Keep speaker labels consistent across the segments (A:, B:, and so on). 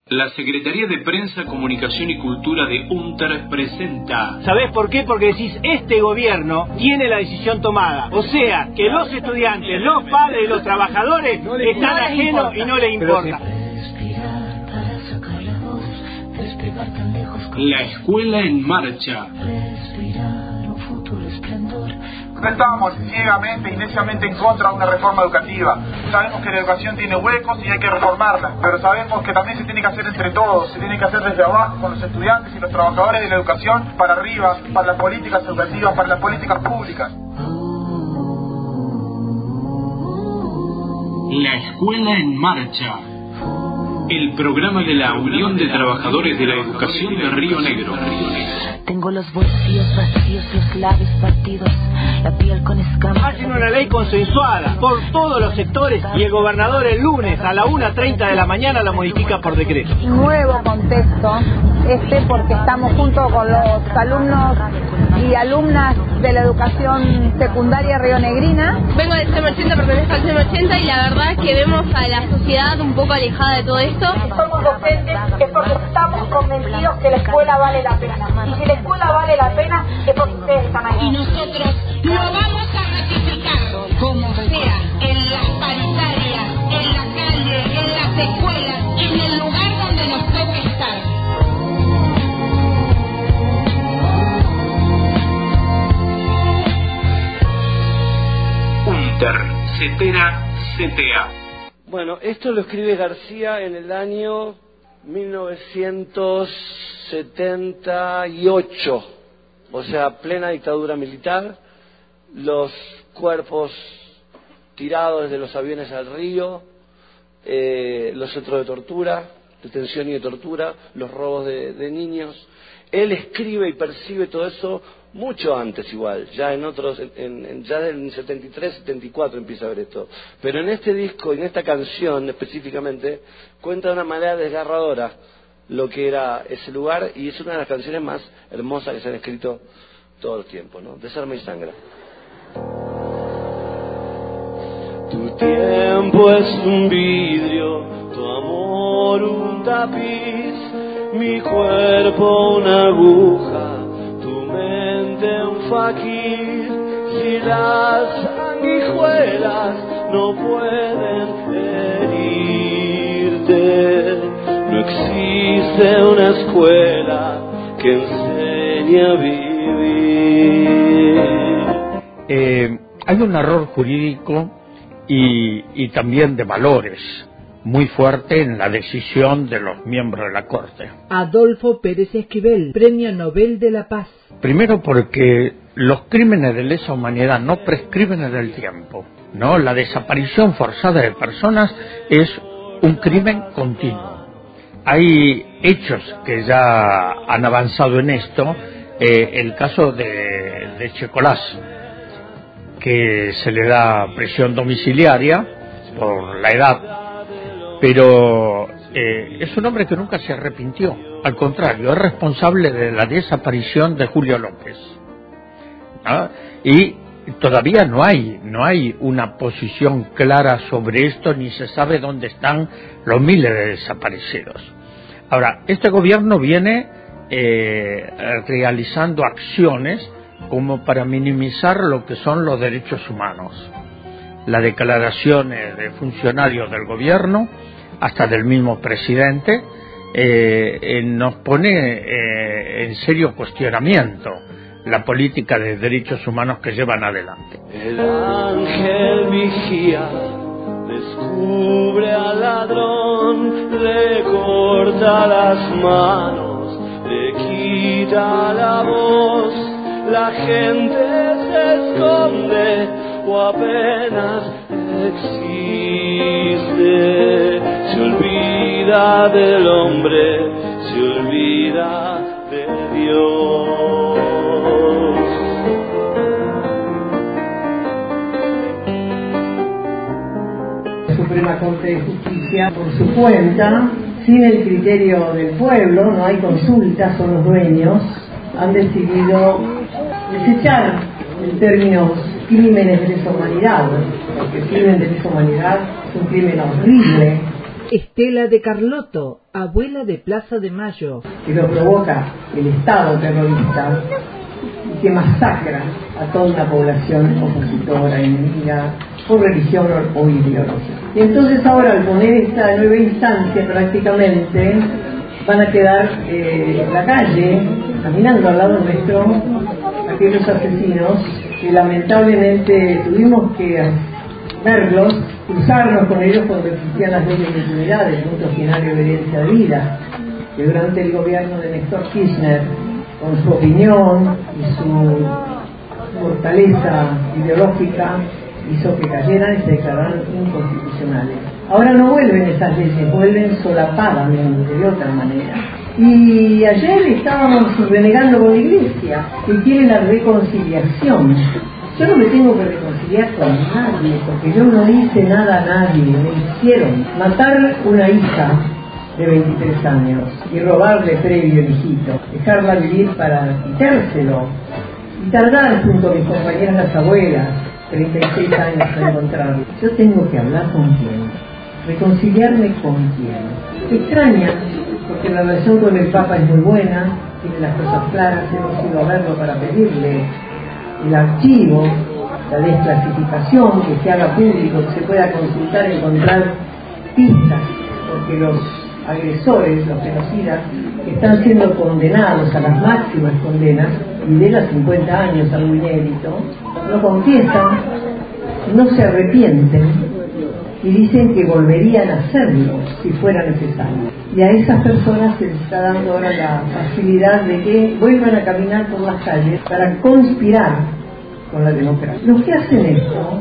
A: La Secretaría de Prensa, Comunicación y Cultura de UNTER presenta...
B: ¿Sabés por qué? Porque decís, este gobierno tiene la decisión tomada. O sea, que los estudiantes, los padres y los trabajadores están ajenos y no les importa.
A: La Escuela en Marcha.
C: No estábamos ciegamente y neciamente en contra de una reforma educativa. Sabemos que la educación tiene huecos y hay que reformarla, pero sabemos que también se tiene que hacer entre todos, se tiene que hacer desde abajo, con los estudiantes y los trabajadores de la educación, para arriba, para las políticas educativas, para las políticas públicas.
A: La Escuela en Marcha. El programa de la Unión de Trabajadores de la Educación de Río Negro.
D: Tengo los bolsillos vacíos, los labios partidos, la piel con escamas.
B: Hacen una ley consensuada por todos los sectores y el gobernador el lunes a la 1:30 de la mañana la modifica por decreto.
E: Nuevo contexto porque estamos junto con los alumnos y alumnas de la educación secundaria rionegrina.
F: Vengo del CEM 80, pertenezco al CEM 80 y la verdad que vemos a la sociedad un poco alejada de todo esto.
E: Somos docentes es porque estamos convencidos que la escuela vale la pena. Y si la escuela vale la pena es porque ustedes están ahí.
G: Y nosotros lo vamos a ratificar, como sea, en las paritarias, en la calle, en las escuelas, en el lugar donde nos toque estar.
A: UNTER, CETERA, CTA.
H: Bueno, esto lo escribe García en el año 1978, o sea, plena dictadura militar, los cuerpos tirados desde los aviones al río, los centros de tortura, detención y de tortura, los robos de niños. Él escribe y percibe todo eso mucho antes igual, ya en otros, ya en 73, 74 empieza a ver esto. Pero en este disco, en esta canción específicamente, cuenta de una manera desgarradora lo que era ese lugar, y es una de las canciones más hermosas que se han escrito todo el tiempo, ¿no? Desarma y sangra. Tu tiempo es un vidrio, tu amor un tapiz, mi cuerpo una aguja, tu mente un faquir. Si las sanguijuelas no pueden herirte, no existe una escuela que enseñe a vivir.
I: Hay un error jurídico y también de valores muy fuerte en la decisión de los miembros de la Corte.
J: Adolfo Pérez Esquivel, Premio Nobel de la Paz.
I: Primero porque los crímenes de lesa humanidad no prescriben en el tiempo, ¿no? La desaparición forzada de personas es un crimen continuo. Hay hechos que ya han avanzado en esto, el caso de Checolás, que se le da prisión domiciliaria por la edad, pero es un hombre que nunca se arrepintió, al contrario, es responsable de la desaparición de Julio López, ¿no? Y todavía no hay una posición clara sobre esto, ni se sabe dónde están los miles de desaparecidos. Ahora, este gobierno viene realizando acciones como para minimizar lo que son los derechos humanos. Las declaraciones de funcionarios del gobierno, hasta del mismo presidente, nos pone en serio cuestionamiento la política de derechos humanos que llevan adelante.
H: El ángel vigía, descubre al ladrón, le corta las manos, le quita la voz, la gente se esconde o apenas existe, se olvida del hombre, se olvida de Dios.
K: Suprema Corte de Justicia, por su cuenta, sin el criterio del pueblo, no hay consulta, son los dueños, han decidido desechar el término crímenes de lesa humanidad, porque el crimen de lesa humanidad es un crimen horrible
J: Estela de Carlotto, abuela de Plaza de Mayo.
K: Que lo provoca el Estado terrorista y que masacra a toda una población opositora, enemiga, por religión o ideología. Y entonces ahora, al poner esta nueva instancia, prácticamente van a quedar en la calle, caminando al lado nuestro, aquellos asesinos que lamentablemente tuvimos que verlos, cruzarnos con ellos cuando existían las leyes de impunidad, el punto binario de herencia de vida, que durante el gobierno de Néstor Kirchner, con su opinión y su fortaleza ideológica, hizo que cayeran y se declararan inconstitucionales. Ahora no vuelven esas leyes, vuelven solapadamente, de otra manera. Y ayer estábamos renegando con la Iglesia, que quiere la reconciliación. Yo no me tengo que reconciliar con nadie, porque yo no hice nada a nadie, me hicieron matar una hija de 23 años y robarle previo el hijito, dejarla vivir para quitárselo y tardar junto a mis compañeras las abuelas 36 años para encontrarlo. Yo tengo que hablar con quién, reconciliarme con quién. Me extraña, porque la relación con el Papa es muy buena, tiene las cosas claras, hemos ido a verlo para pedirle el archivo, la desclasificación, que se haga público, que se pueda consultar y encontrar pistas, porque los agresores, los genocidas, que están siendo condenados a las máximas condenas, y de las 50 años, algo inédito, no confiesan, no se arrepienten y dicen que volverían a hacerlo si fuera necesario. Y a esas personas se les está dando ahora la facilidad de que vuelvan a caminar por las calles para conspirar con la democracia. Los que hacen esto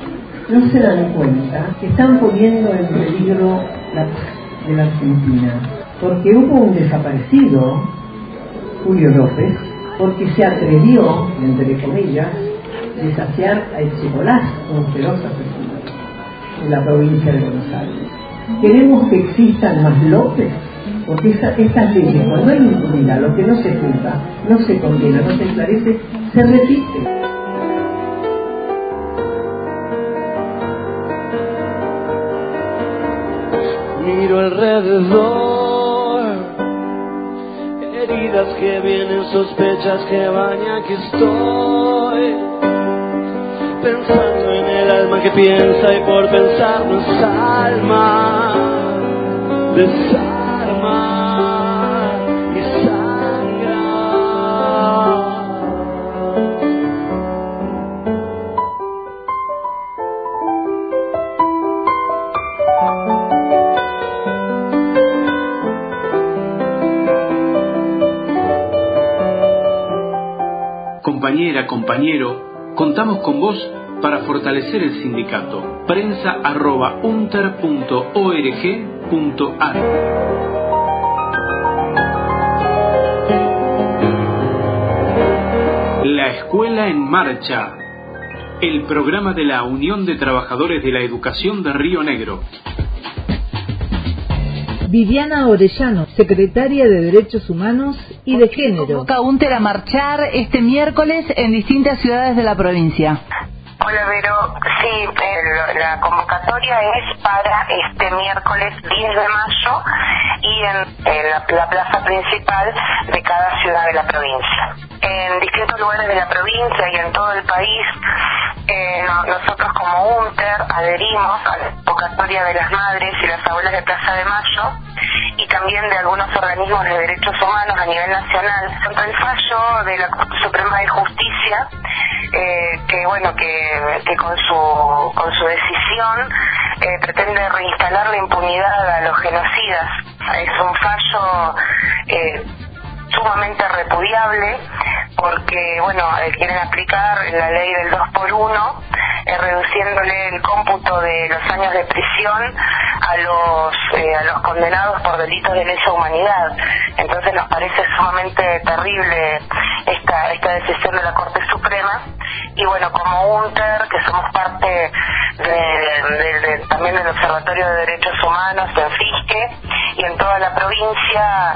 K: no se dan cuenta que están poniendo en peligro la paz de la Argentina, porque hubo un desaparecido, Julio López, porque se atrevió, entre comillas, desafiar a Echecolás, un feroz asesino, en la provincia de Buenos Aires. Queremos que existan más López, porque estas leyes, cuando hay impunidad, lo que no se juzga, no se condena, no se esclarece, se repite.
H: Miro alrededor, heridas que vienen, sospechas que van, y aquí estoy, pensando en el alma que piensa, y por pensar no es alma, desarma y sangra.
A: Compañera, compañero, contamos con vos para fortalecer el sindicato. prensa@unter.org.ar. La Escuela en Marcha, el programa de la Unión de Trabajadores de la Educación de Río Negro.
J: Viviana Orellano, secretaria de Derechos Humanos y de Género.
L: Convoca UNTER a marchar este miércoles en distintas ciudades de la provincia.
M: Hola Vero, sí, la convocatoria es para este miércoles 10 de mayo y en la plaza principal de cada ciudad de la provincia. En distintos lugares de la provincia y en todo el país, nosotros como UNTER adherimos a la convocatoria de las madres y las abuelas de Plaza de Mayo y también de algunos organismos de derechos humanos a nivel nacional. Tanto el fallo de la Corte Suprema de Justicia, que con su decisión pretende reinstalar la impunidad a los genocidas. Es un fallo sumamente repudiable porque quieren aplicar la ley del 2x1, reduciéndole el cómputo de los años de prisión a los condenados por delitos de lesa humanidad. Entonces nos parece sumamente terrible esta decisión de la Corte Suprema. Y como UNTER, que somos parte también del Observatorio de Derechos Humanos en Fisque y en toda la provincia,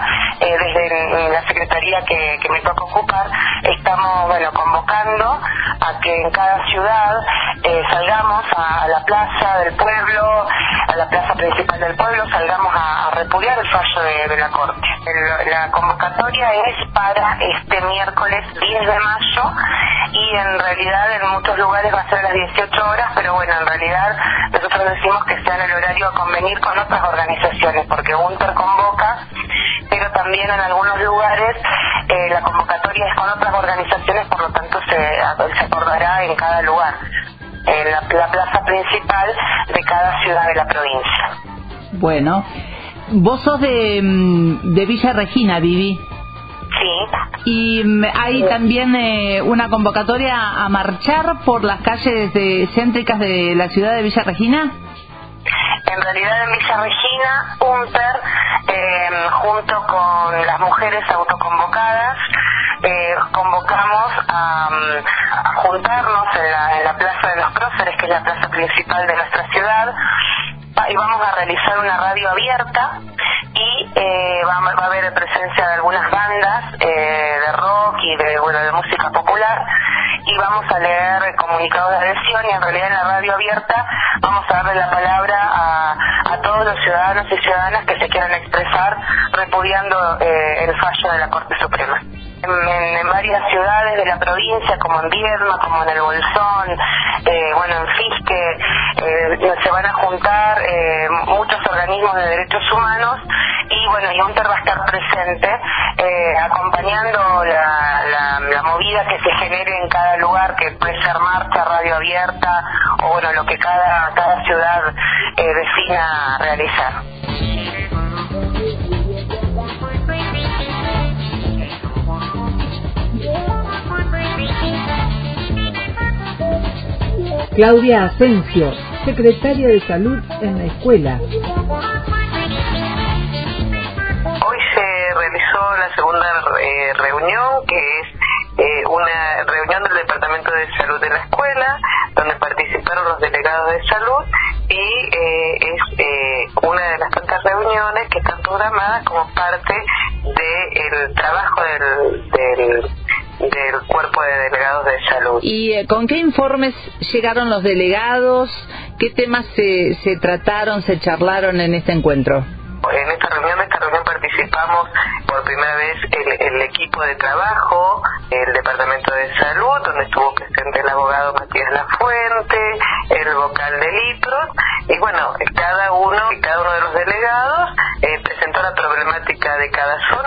M: desde la secretaría que me toca ocupar, estamos convocando a que en cada ciudad salgamos a la plaza del pueblo, a la plaza principal del pueblo, salgamos a repudiar el fallo de la Corte. La convocatoria es para este miércoles 10 de mayo y en realidad en muchos lugares va a ser a las 18 horas, pero bueno, en realidad nosotros decimos que sea en el horario a convenir con otras organizaciones, porque UNTER convoca, pero también en algunos lugares la convocatoria es con otras organizaciones, por lo tanto se acordará en cada lugar, en la plaza principal de cada ciudad de la provincia.
L: Bueno, vos sos de Villa Regina, Vivi.
M: Sí.
L: Y hay también una convocatoria a marchar por las calles céntricas de la ciudad de Villa Regina.
M: En realidad en Villa Regina, UNTER, junto con las mujeres autoconvocadas, convocamos a juntarnos en la Plaza de los Próceres, que es la plaza principal de nuestra ciudad, y vamos a realizar una radio abierta y va a haber presencia de algunas bandas de rock y de música popular, y vamos a leer comunicados de adhesión, y en realidad en la radio abierta vamos a darle la palabra a todos los ciudadanos y ciudadanas que se quieran expresar repudiando el fallo de la Corte Suprema. En varias ciudades de la provincia, como en Viedma, como en el Bolsón, en Fisque, se van a juntar muchos organismos de derechos humanos, y UNTER va a estar presente acompañando la movida que se genere en cada lugar, que puede ser marcha, radio abierta, o lo que cada ciudad defina realizar.
J: Claudia Asensio, secretaria de Salud en la escuela.
M: Hoy se realizó la segunda reunión, que es una reunión del Departamento de Salud de la escuela, donde participaron los delegados de salud, y es una de las tantas reuniones que están programadas como parte del trabajo del cuerpo de delegados de salud.
L: ¿Y con qué informes llegaron los delegados? ¿Qué temas se trataron, se charlaron en este encuentro?
M: En esta reunión participamos por primera vez el equipo de trabajo, el Departamento de Salud, donde estuvo presente el abogado Matías Lafuente, el vocal del IPROS, y cada uno de los delegados presentó la problemática de cada zona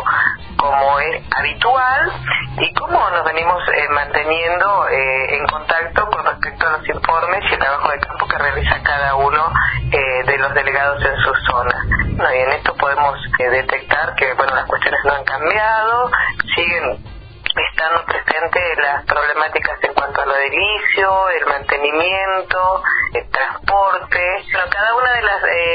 M: como es habitual, y cómo nos venimos manteniendo en contacto con respecto a los informes y el trabajo de campo que realiza cada uno de los delegados en su zona. Y en esto podemos detectar que las cuestiones no han cambiado, siguen estando presentes las problemáticas en cuanto a lo edilicio, el mantenimiento, el transporte, cada una de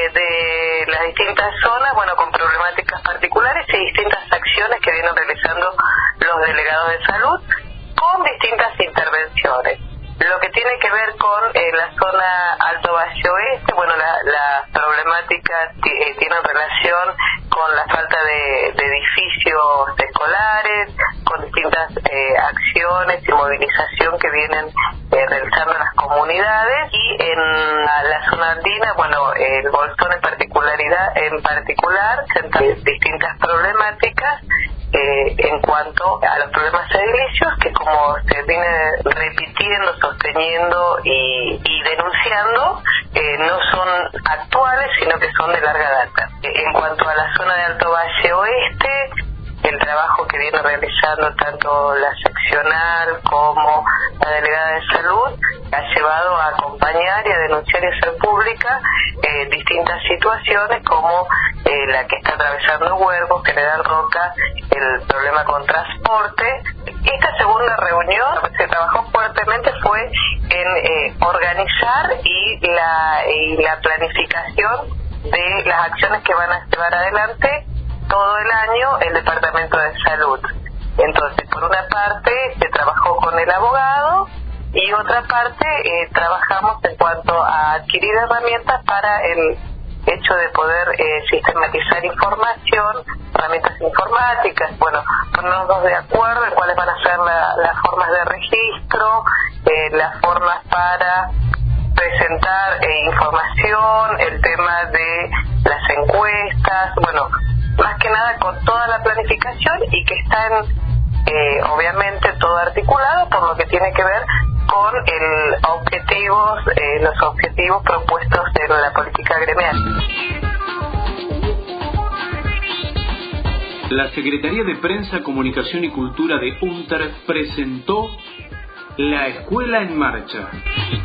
M: las distintas zonas, con problemáticas particulares y distintas acciones que vienen realizando los delegados de salud con distintas intervenciones. Lo que tiene que ver con la zona Alto Valle Oeste, las problemáticas tienen relación con la falta de edificios escolares, con distintas acciones y movilización que vienen realizando las comunidades, y en la zona andina, el Bolsón en particular, distintas problemáticas en cuanto a los problemas edilicios, que como se viene repitiendo, sosteniendo y denunciando, no son actuales, sino que son de larga data. En cuanto a la zona de Alto Valle Oeste, el trabajo que viene realizando tanto la seccional como la delegada de salud ha llevado a acompañar y a denunciar y hacer pública distintas situaciones, como la que está atravesando Huergos, General Roca, el problema con transporte. Esta segunda reunión se trabajó fuertemente fue en organizar y la planificación de las acciones que van a llevar adelante todo el año el Departamento de Salud. Entonces, por una parte se trabajó con el abogado, y otra parte trabajamos en cuanto a adquirir herramientas para el hecho de poder sistematizar información herramientas informáticas, bueno, ponernos de acuerdo en cuáles van a ser las formas de registro, las formas para presentar información, el tema de las encuestas, bueno, más que nada con toda la planificación y que están obviamente todo articulado por lo que tiene que ver con los objetivos propuestos en la política gremial.
A: La Secretaría de Prensa, Comunicación y Cultura de UNTER presentó La Escuela en Marcha.